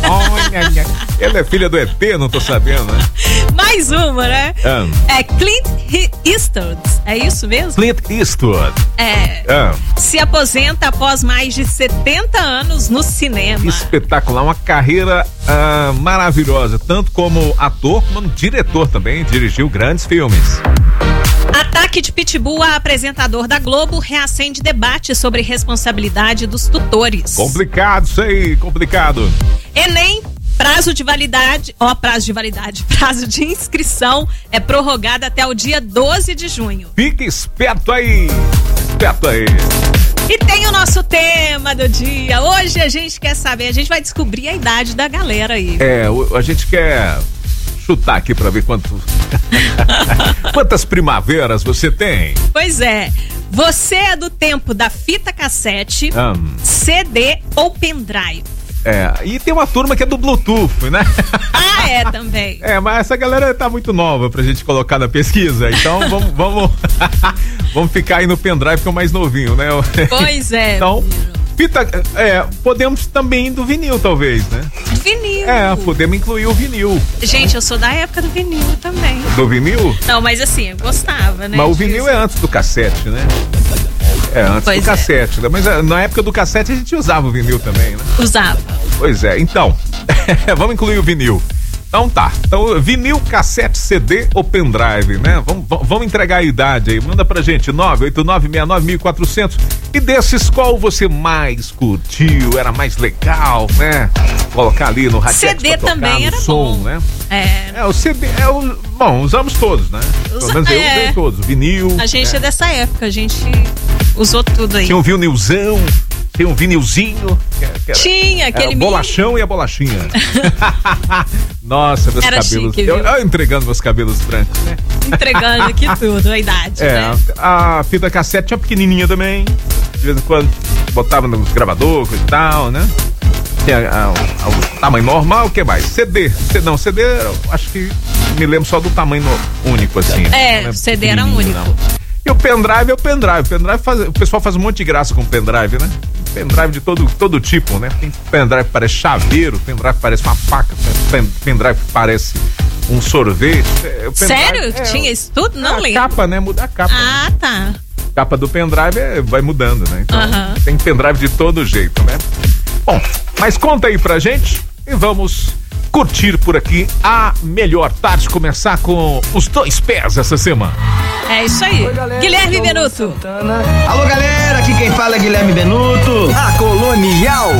Ela é filha do E T, não tô sabendo, né? Mais uma, né? Um. É Clint Eastwood, é isso mesmo? Clint Eastwood. É. Um. Se aposenta após mais de setenta anos no cinema. Espetacular, uma carreira uh, maravilhosa, tanto como ator como diretor também, dirigiu grandes filmes. Ataque de Pitbull a apresentador da Globo reacende debate sobre responsabilidade dos tutores. Complicado isso aí, complicado. Enem, prazo de validade, ó, prazo de validade, prazo de inscrição é prorrogado até o dia doze de junho. Fique esperto aí, esperto aí. E tem o nosso tema do dia. Hoje a gente quer saber, a gente vai descobrir a idade da galera aí. É, a gente quer chutar aqui pra ver quanto... quantas primaveras você tem. Pois é, você é do tempo da fita cassete, um. C D ou pendrive? É, e tem uma turma que é do Bluetooth, né? Ah, é, também. É, mas essa galera tá muito nova pra gente colocar na pesquisa, então vamos vamos, vamos ficar aí no pendrive que é o mais novinho, né? Pois é. Então, fita, é, podemos também ir do vinil, talvez, né? Vinil. É, podemos incluir o vinil. Gente, eu sou da época do vinil também. Do vinil? Não, mas assim, eu gostava, né? Mas o vinil disso. É antes do cassete, né? É, antes pois do cassete, é. Mas na época do cassete a gente usava o vinil também, né? Usava. Pois é, então, vamos incluir o vinil. Então tá, então vinil, cassete, C D ou pendrive, né? Vamos, vamos entregar a idade aí, manda pra gente nove oito nove seis nove mil e quatrocentos. E desses, qual você mais curtiu, era mais legal, né? Colocar ali no rádio. C D também era som, bom, né? É. É, o C D, é o, bom, usamos todos, né? Usa, Pelo menos eu é. usei todos, vinil. A gente é. é dessa época, a gente usou tudo aí. Tinha um vinilzão. Tem um vinilzinho. Que era, Tinha, aquele. É, o bolachão mini... e a bolachinha. Nossa, meus era cabelos. Chique, eu, eu entregando meus cabelos brancos, né? Entregando aqui tudo, a idade. É, né? a, a fita cassete tinha pequenininha também. De vez em quando botava no gravador, coisa e tal, né? Tinha a, a, o tamanho normal, o que mais? C D. C, não, C D, eu acho que me lembro só do tamanho único, assim. É, o C D era único. Não. E o pendrive é o pendrive. O, pendrive faz, o pessoal faz um monte de graça com o pendrive, né? Pendrive de todo, todo tipo, né? Tem pendrive que parece chaveiro, pendrive que parece uma faca, pendrive que parece um sorvete. Sério? É, tinha isso tudo? Não a lembro. Capa, né? Muda a capa. Ah, tá. A capa do pendrive é, vai mudando, né? Então uh-huh. tem pendrive de todo jeito, né? Bom, mas conta aí pra gente e vamos curtir por aqui a melhor tarde, começar com os dois pés essa semana. É isso aí. Oi, galera, Guilherme Benuto. Alô, galera, aqui quem fala é Guilherme Benuto. A Colonial.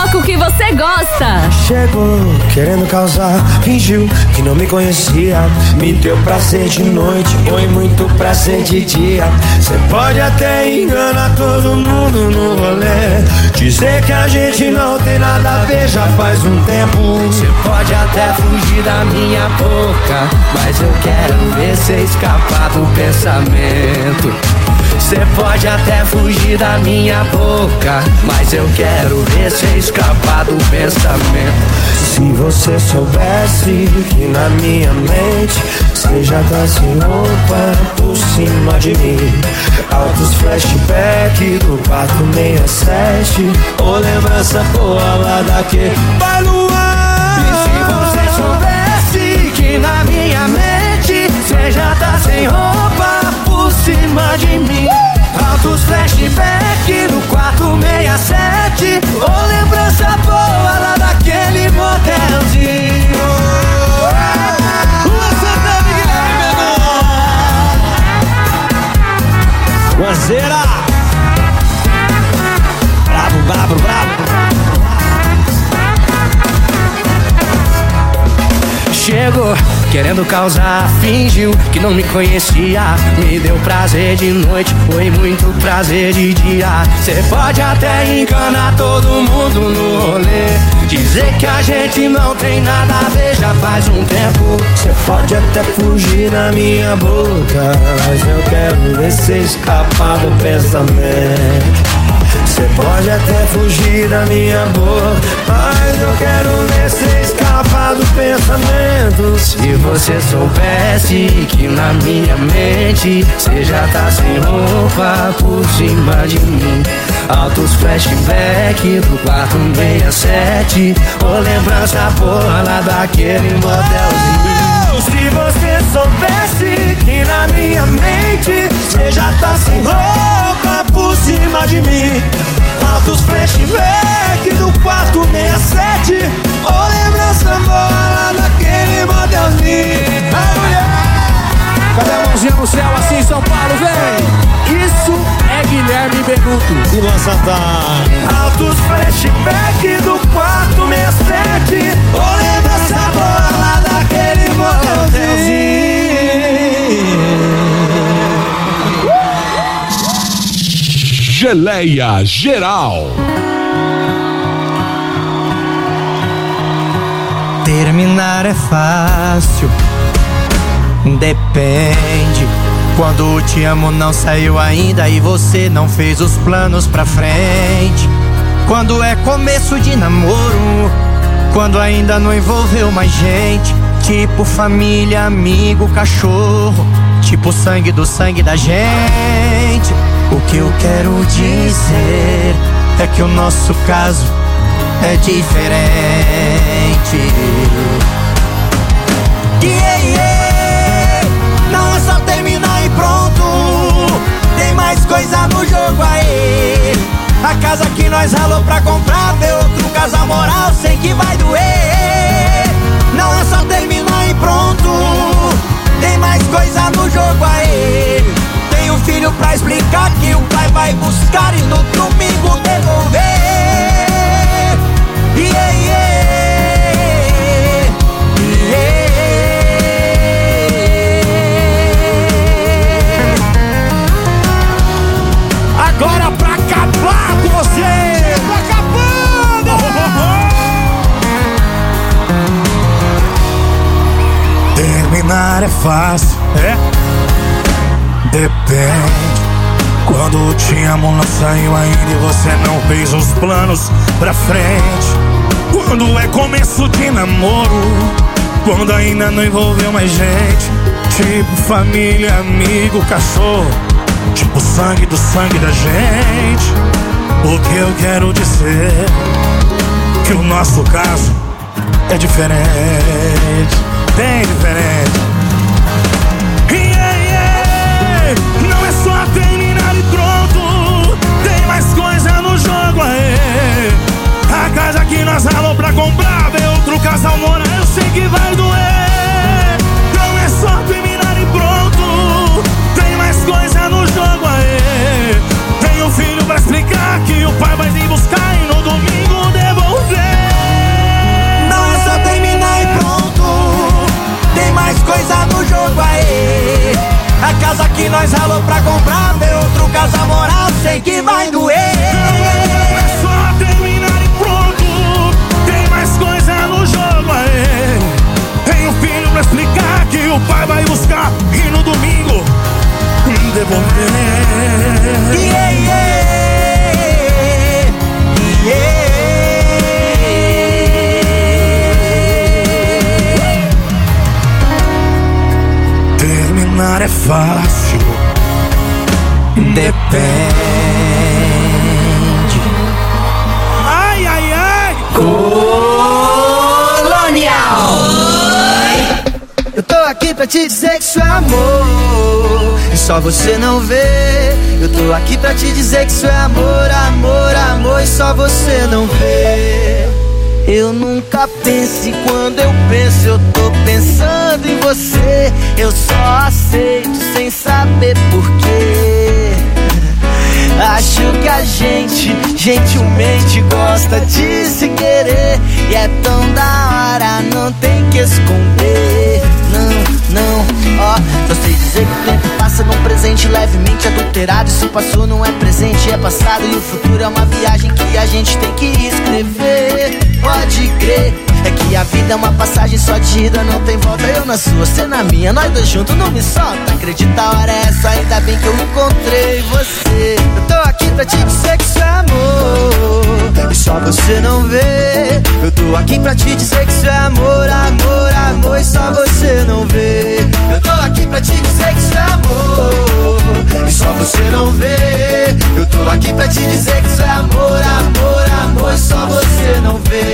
Toca o que você gosta. Chegou querendo causar, fingiu que não me conhecia. Me deu prazer de noite, foi muito prazer de dia. Cê pode até enganar todo mundo no rolê, dizer que a gente não tem nada a ver já faz um tempo. Cê pode até fugir da minha boca, mas eu quero ver cê escapar do pensamento. Cê pode até fugir da minha boca, mas eu quero ver cê escapar do pensamento. Se você soubesse que na minha mente cê já tá sem roupa por cima de mim. Altos flashback do quarto sessenta e sete, ou lembrança boa lá daquele vai no ar. E se você soubesse que na minha mente cê já tá sem roupa por cima de mim. Altos flashback no quarto sessenta e sete, ou lembrança boa lá daquele motelzinho. Lua Santana e Guilherme Mendonça. Guazeira. Bravo, bravo, bravo. Chegou querendo causar, fingiu que não me conhecia. Me deu prazer de noite, foi muito prazer de dia. Cê pode até enganar todo mundo no rolê, dizer que a gente não tem nada a ver já faz um tempo. Cê pode até fugir da minha boca, mas eu quero ver cê escapar do pensamento. Cê pode até fugir da minha boca, mas eu quero ver cê escapar do pensamento. Se você soubesse que na minha mente cê já tá sem roupa por cima de mim. Altos flashback do quarto sessenta e sete, ou lembrança porra lá daquele motelzinho. Se você soubesse que na minha mente cê já tá sem roupa por cima de mim. Altos flashback do quarto sessenta e sete, ou lembrança boa lá daquele motelzinho. Ai, mulher! Cadê a mãozinha no céu assim, São Paulo, vem! Isso é Guilherme Benuto e Lua Santana. Altos flashback do quarto sessenta e sete, ou lembrança boa lá daquele motelzinho. Geleia Geral. Terminar é fácil, depende. Quando te amo não saiu ainda e você não fez os planos pra frente. Quando é começo de namoro, quando ainda não envolveu mais gente. Tipo família, amigo, cachorro, tipo sangue do sangue da gente. O que eu quero dizer é que o nosso caso é diferente. Yeah, yeah. Não é só terminar e pronto, tem mais coisa no jogo aí. A casa que nós ralou pra comprar, ver outro casal moral, sei que vai doer. Não é só terminar e pronto, tem mais coisa no jogo aí. Tem um filho pra explicar que o pai vai buscar e no domingo devolver. Yeah, yeah, yeah. Agora pra acabar com você, pra acabando. Terminar é fácil, é? Depende. Quando te amo não saiu ainda e você não fez os planos pra frente. Quando é começo de namoro, quando ainda não envolveu mais gente. Tipo família, amigo, cachorro, tipo sangue do sangue da gente. O que eu quero dizer que o nosso caso é diferente, bem diferente. Yeah, yeah. Não é só terminar e pronto, tem mais coisa no jogo aí. A casa que nós ralou pra comprar, ver outro casal morar, eu sei que vai doer. Não é só terminar e pronto, tem mais coisa no jogo aí. Tem um filho pra explicar que o pai vai vir buscar e no domingo devolver. aqui pra te dizer que isso é amor, e só você não vê. Eu tô aqui pra te dizer que isso é amor, amor, amor, e só você não vê. Eu nunca penso, e quando eu penso, eu tô pensando em você. Eu só aceito sem saber porquê. Acho que a gente gentilmente gosta de se querer, e é tão da hora, não tem que esconder. Não, não, ó, só sei dizer que o tempo passa num presente levemente adulterado. E se passou não é presente, é passado. E o futuro é uma viagem que a gente tem que escrever. Pode crer, é que a vida é uma passagem só de ida, não tem volta. Eu na sua, você na minha, nós dois juntos, não me solta. Acredita, a hora é essa, ainda bem que eu encontrei você. Eu tô aqui pra te dizer que isso é amor, e só você não vê. Eu tô aqui pra te dizer que isso é amor, amor, amor, e só você não vê. Eu tô aqui pra te dizer que isso é amor, e só você não vê. Eu tô aqui pra te dizer que isso é amor, amor, amor, e só você não vê.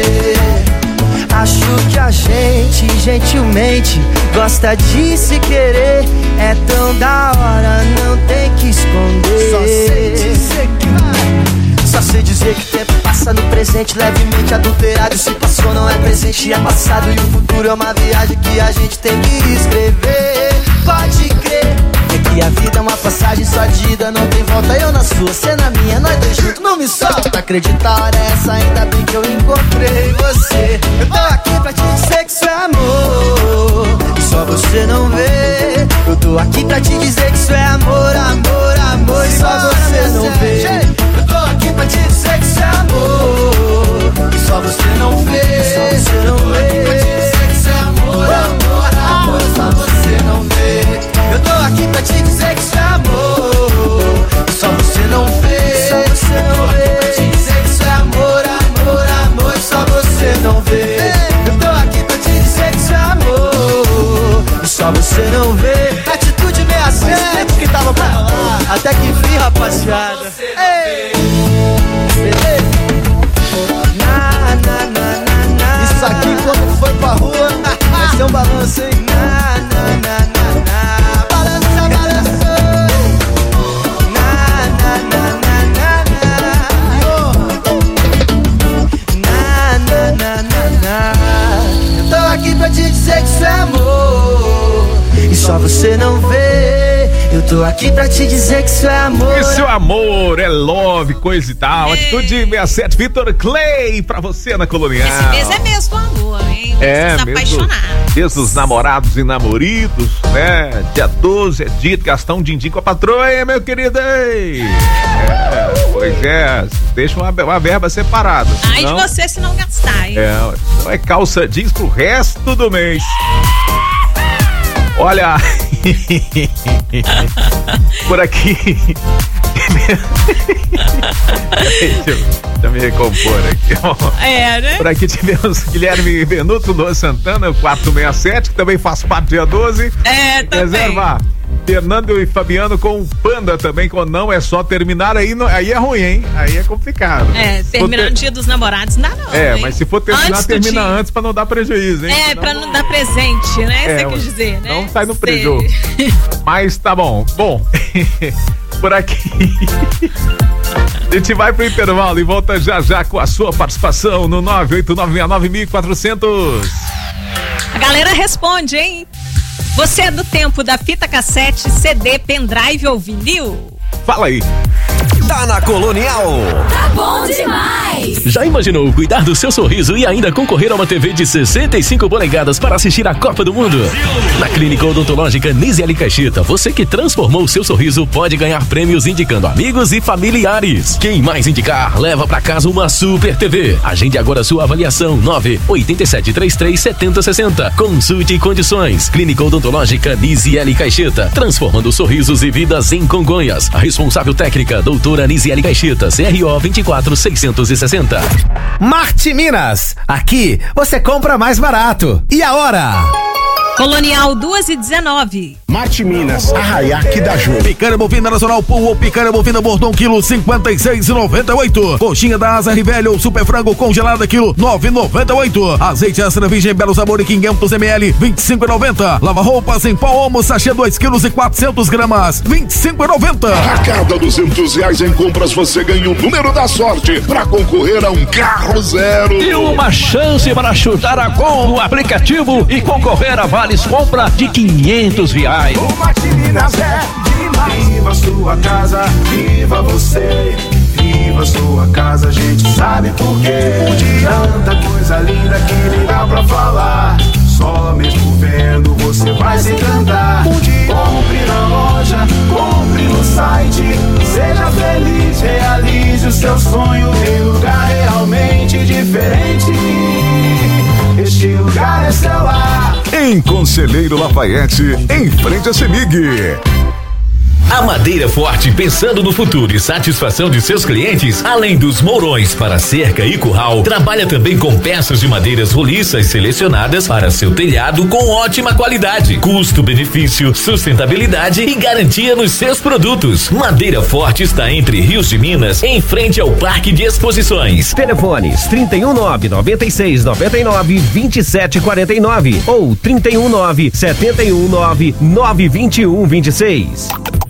Acho que a gente gentilmente gosta de se querer, é tão da hora, não tem que esconder. Só sei dizer que vai. Só sei dizer que o tempo passa no presente levemente adulterado. Se passou não é presente, é passado. E o futuro é uma viagem que a gente tem que escrever. Pode crer, é que a vida é uma passagem só de ida, não tem volta. Eu na sua, você na minha, nós dois juntos, não me solta. Acredita, a hora é essa, ainda bem que eu encontrei você. Eu tô aqui pra te dizer que isso é amor, e só você não vê. Eu tô aqui pra te dizer que isso é amor, amor, amor, e só você não vê. Eu tô aqui pra te dizer que isso é amor, e só você não vê. Só você não vê. Eu tô aqui pra te dizer que isso é amor, amor, amor, e só você não vê. Eu tô aqui pra te dizer que isso é amor, e só você não vê. Só você não vê. Eu tô aqui pra te dizer que isso é amor, amor, amor, e só você não vê. Eu tô aqui pra te dizer que isso é amor, e só você não vê. Atitude sessenta e sete que tava pra lá, até que enfim, rapaziada. Ei, beleza? Na, na, na, na, na. Isso aqui quando foi pra rua vai ser um balanço, hein? Na, na, na, na, na. Balança, balança. Na, na, na, na, na, na. Na, na, na, na, na. Eu tô aqui pra te dizer que isso é amor, e só você não vê. Eu tô aqui pra te dizer que isso é amor. Isso é amor, é love, coisa e tal. É. Atitude sessenta e sete, Vitor Clay, pra você na Colonial. Esse mês é mês do amor, hein? É, dos apaixonados. Mês dos namorados e namoridos, né? Dia doze é dia de gastar um din-din com a patroa, hein, meu querido? Ei. É, pois é, deixa uma, uma verba separada. Ai senão, de você se não gastar, hein? É, não é calça jeans pro resto do mês. Olha, por aqui. Deixa eu, deixa eu me recompor aqui. É, né? Por aqui tivemos Guilherme Benuto, Luan Santana, quatro sessenta e sete, que também faz parte do dia doze. É, também. Reserva Fernando e Fabiano com o Panda também, com não é só terminar, aí, não, aí é ruim, hein? Aí é complicado. É, terminar no ter... dia dos namorados, não, não. É, hein? mas se for terminar, antes termina antes pra não dar prejuízo, hein? É, Senão... pra não dar presente, né? É, você quer dizer, né? Não sai no prejuízo. Mas tá bom. Bom, por aqui. A gente vai pro intervalo e volta já já com a sua participação no nove oito nove seis nove quatro zero zero. A galera responde, hein? Você é do tempo da fita cassete, C D, pendrive ou vinil? Fala aí. Tá na Colonial. Tá bom demais. Já imaginou cuidar do seu sorriso e ainda concorrer a uma T V de sessenta e cinco polegadas para assistir a Copa do Mundo? Na Clínica Odontológica Nisiele Caixeta, você que transformou o seu sorriso pode ganhar prêmios indicando amigos e familiares. Quem mais indicar, leva pra casa uma Super T V. Agende agora sua avaliação. Nove oito sete três três sete zero seis zero. Consulte condições. Clínica Odontológica Nisiele Caixeta, transformando sorrisos e vidas em Congonhas. A responsável técnica, doutora Nisiele Caixeta, C R O vinte e quatro seiscentos e sessenta. Marte Minas, aqui você compra mais barato. E a hora? Colonial duas e dezenove. Marte Minas, Arraiaque da Ju. Picanha bovina nacional Pool ou picanha bovina Bordão, quilo cinquenta e seis e noventa e oito. Coxinha da asa Rivelli ou super frango congelada, quilo nove e noventa e oito. Azeite extra virgem Belo Sabor e quinhentos mililitros, vinte e cinco e noventa. Lava roupas em pó Omo sachê dois quilos e quatrocentas gramas, vinte e cinco e noventa. A cada duzentos reais em compras você ganha o número da sorte para concorrer a um carro zero. E uma chance para chutar a gol no aplicativo e concorrer a vales compra de quinhentos reais. O Marte Minas é demais. Viva sua casa, viva você. Viva sua casa, a gente sabe por quê. Tanta coisa linda que nem dá pra falar. Só mesmo vendo você vai se encantar. Compre na loja, compre no site. Seja feliz, realize o seu sonho em lugar realmente diferente. Este lugar é seu lar. Em Conselheiro Lafayette, em frente a Semig. A Madeira Forte, pensando no futuro e satisfação de seus clientes, além dos mourões para cerca e curral, trabalha também com peças de madeiras roliças selecionadas para seu telhado com ótima qualidade, custo-benefício, sustentabilidade e garantia nos seus produtos. Madeira Forte está entre Rios de Minas, em frente ao Parque de Exposições. Telefones trinta e um nove, noventa e seis, noventa e nove, vinte e sete quarenta e nove ou trinta e um nove, setenta e um nove, nove vinte e um vinte e seis.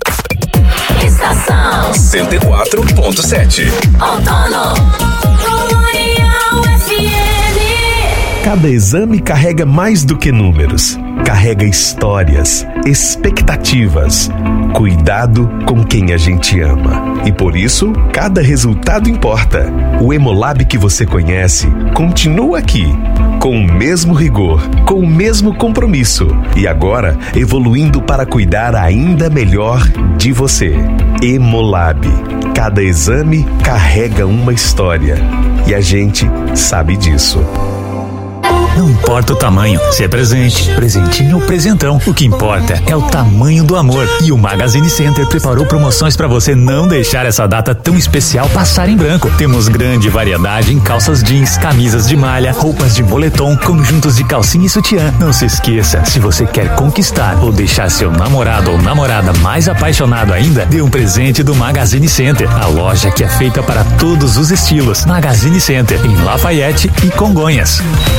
Estação cento e quatro ponto sete. Outono Colonial F M. Cada exame carrega mais do que números. Carrega histórias, expectativas, cuidado com quem a gente ama. E por isso, cada resultado importa. O Hemolab que você conhece continua aqui, com o mesmo rigor, com o mesmo compromisso e agora evoluindo para cuidar ainda melhor de você. Hemolab. Cada exame carrega uma história e a gente sabe disso. Não importa o tamanho, se é presente, presentinho ou presentão, o que importa é o tamanho do amor. E o Magazine Center preparou promoções para você não deixar essa data tão especial passar em branco. Temos grande variedade em calças jeans, camisas de malha, roupas de moletom, conjuntos de calcinha e sutiã. Não se esqueça, se você quer conquistar ou deixar seu namorado ou namorada mais apaixonado ainda, dê um presente do Magazine Center, a loja que é feita para todos os estilos. Magazine Center, em Lafayette e Congonhas.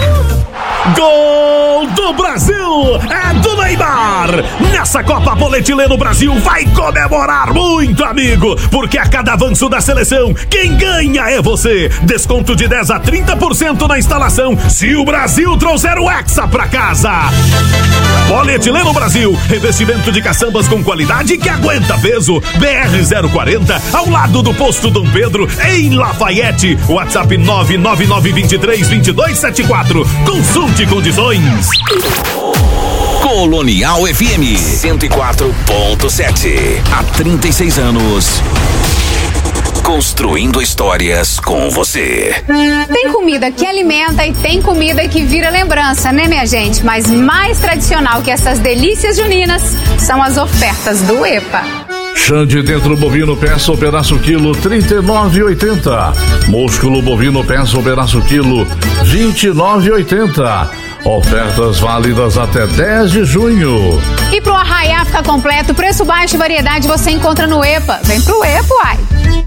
Gol do Brasil é do Neymar. Nessa Copa Polietileno Brasil vai comemorar muito, amigo, porque a cada avanço da seleção, quem ganha é você. Desconto de dez a trinta por cento na instalação se o Brasil trouxer o Hexa pra casa. Polietileno Brasil, revestimento de caçambas com qualidade que aguenta peso. B R zero quarenta, ao lado do posto Dom Pedro, em Lafayette. WhatsApp nove nove nove dois três, dois dois sete quatro. Consulte condições. Colonial F M cento e quatro ponto sete. Há trinta e seis anos. Construindo histórias com você. Tem comida que alimenta e tem comida que vira lembrança, né, minha gente? Mas mais tradicional que essas delícias juninas são as ofertas do EPA. Xande dentro bovino peça ou pedaço quilo trinta e nove e oitenta. Músculo bovino peça ou pedaço quilo vinte e nove e oitenta. Ofertas válidas até dez de junho. E pro arraiá ficar completo, preço baixo e variedade você encontra no EPA. Vem pro EPA, uai.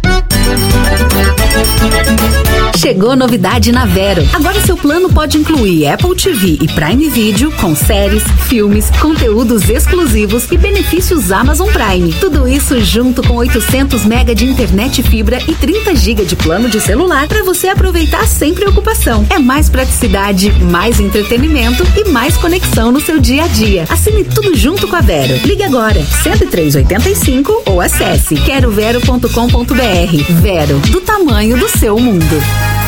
Chegou novidade na Vero. Agora seu plano pode incluir Apple T V e Prime Video com séries, filmes, conteúdos exclusivos e benefícios Amazon Prime. Tudo isso junto com oitocentos mega de internet fibra e trinta gigas de plano de celular para você aproveitar sem preocupação. É mais praticidade, mais entretenimento e mais conexão no seu dia a dia. Assine tudo junto com a Vero. Ligue agora cento e três, oitenta e cinco ou acesse quero vero ponto com ponto br. Vero, do tamanho do seu mundo.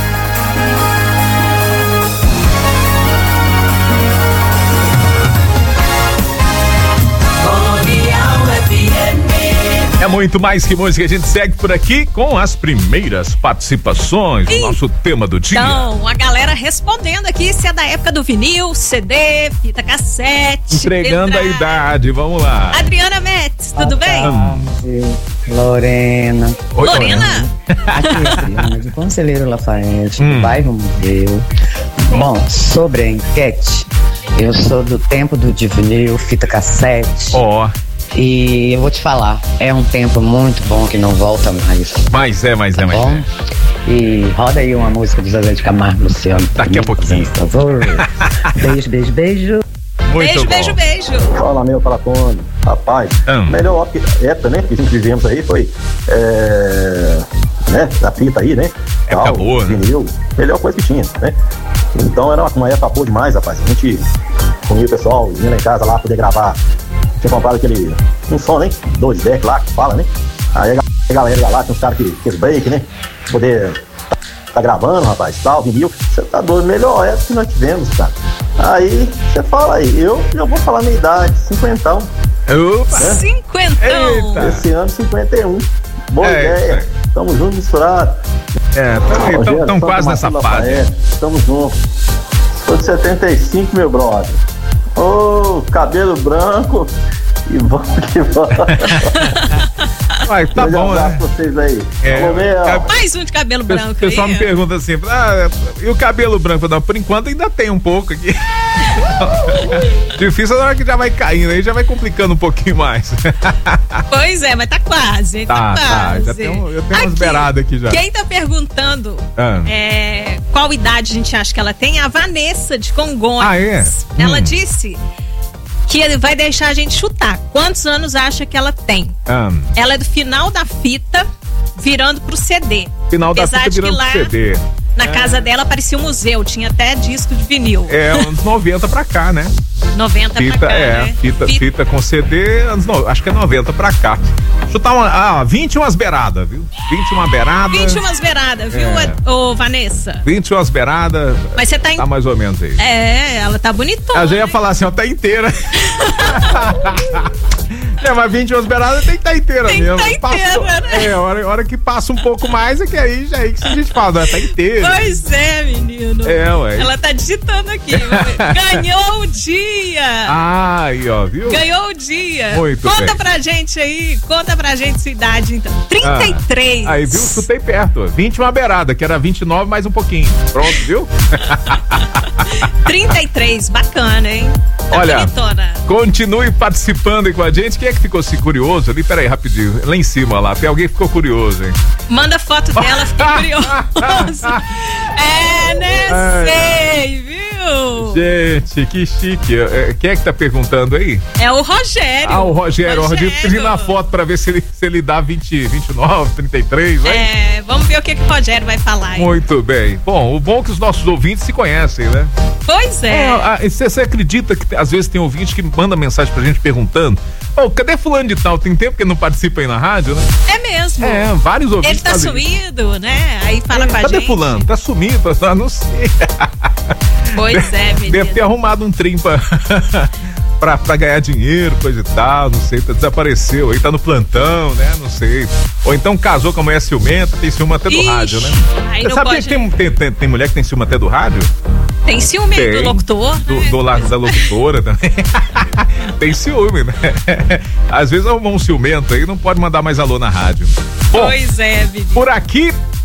É muito mais que música, a gente segue por aqui com as primeiras participações do nosso tema do dia. Então, a galera respondendo aqui se é da época do vinil, C D, fita cassete. Entregando pendrive. a idade, vamos lá. Adriana Metz, tudo bem? Lorena. Oi, Lorena? Aqui é Adriana, de Conselheiro Lafayette, Hum. do bairro Museu. Bom, sobre a enquete, Eu sou do tempo do vinil, fita cassete. Ó. Oh. E eu vou te falar, é um tempo muito bom que não volta mais. Mas é, mas tá é, mas bom? é. E roda aí uma música do Zezé de Camargo, Luciano. Daqui a pouquinho. Por favor. Beijo, beijo, beijo. Muito beijo, bom. beijo, beijo. Fala, meu, fala, Tony. Rapaz, hum. melhor época, né, que a gente vivemos aí foi, é, né, a fita aí, né? Época tal, boa, né? Vinil, melhor coisa que tinha, né? Então era uma, uma época boa demais, rapaz. A gente comia o pessoal, vinha lá em casa lá poder gravar. Tinha comprado aquele, um som, né? Dois deck lá, que fala, né? Aí a galera lá, tinha uns caras que fez break, né? Poder tá, tá gravando, rapaz, tal, vinil. Você tá doido, melhor época que nós tivemos, cara. Aí, você fala aí, eu já vou falar a minha idade, cinquentão. Opa! Né? Cinquentão! Eita. Esse ano, cinquenta e um. Boa é, ideia. É. Tamo juntos, misturado. É, estão quase nessa fase. É, tamo juntos. Sou de setenta e cinco, meu brother. Ô, oh, cabelo branco. E vamos que vamos. Vai, tá um bom, né? Pra vocês aí. É, Vamos ver, ó. Mais um de cabelo branco. O pessoal aí. me pergunta assim, ah, e o cabelo branco? Não, por enquanto ainda tem um pouco aqui. Difícil na hora que já vai caindo, aí já vai complicando um pouquinho mais. Pois é, mas tá quase. Tá, tá quase. Tá, já tem um, eu tenho umas beiradas aqui já. Quem tá perguntando ah. é, qual idade a gente acha que ela tem, é a Vanessa de Congonhas. Ah, é? Ela hum. disse que ele vai deixar a gente chutar. Quantos anos acha que ela tem? Ah. Ela é do final da fita, virando pro C D. Final da Apesar fita virando lá, pro C D. Na é. casa dela parecia um museu, tinha até disco de vinil. É, anos noventa pra cá, né? noventa fita, pra cá, é, né? Fita, fita. fita com C D, anos, no, acho que é noventa pra cá. Chutar uma, ah, vinte e umas beiradas, viu? vinte e uma beirada. vinte e umas beiradas, viu, é. ô Vanessa? vinte e umas beiradas. Mas você tá em... Tá mais ou menos aí. É, ela tá bonitona. A gente ia falar assim, ó, tá inteira. É, mas vinte e umas beiradas tem que estar tá inteira tem mesmo. Tem que tá inteira, Passou, né? É, a hora, hora que passa um pouco mais é que aí já é que a gente fala, tá inteira. Pois é, menino. É, ué. Ela tá digitando aqui. Ganhou o dia. Ah, aí, ó, viu? Ganhou o dia. Muito Conta bem. pra gente aí, conta pra gente sua idade, então. trinta e três. Ah, aí, viu? Chutei perto. vinte e uma beirada, que era vinte e nove mais um pouquinho. Pronto, viu? trinta e três, bacana, hein? Tá Olha, bonitona. Continue participando aí com a gente. Quem é que ficou assim, curioso ali? Pera aí, rapidinho. Lá em cima, lá. Tem alguém que ficou curioso, hein? Manda foto dela, fiquei curioso. É, né? Ai. Sei, viu? Gente, que chique. Quem é que tá perguntando aí? É o Rogério. Ah, o Rogério. Rogério. O Rogério pedindo a foto pra ver se ele, se ele dá vinte, vinte e nove, trinta e três, vai? É, vamos ver o que, que o Rogério vai falar aí. Muito bem. Bom, o bom é que os nossos ouvintes se conhecem, né? Pois é. Você é, acredita que às vezes tem ouvinte que manda mensagem pra gente perguntando: ô, oh, cadê fulano de tal? Tem tempo que ele não participa aí na rádio, né? É mesmo. É, vários ouvintes. Ele tá sumido, isso. né? Aí fala é, com a cadê gente. Cadê fulano? Tá sumido, tá, não sei. Pois é, menino. Deve ter arrumado um trem pra, pra, pra ganhar dinheiro, coisa e tal, não sei, tá, desapareceu, aí tá no plantão, né? Não sei. Ou então casou com a mulher ciumenta, tem ciúme até do Ixi, rádio, né? Você sabe pode... que tem, tem, tem, tem mulher que tem ciúme até do rádio? Tem ciúme tem, do locutor? Do, né? do lado da locutora também. Tem ciúme, né? Às vezes arrumou um ciumento aí, não pode mandar mais alô na rádio. Bom, pois é, menino. Por aqui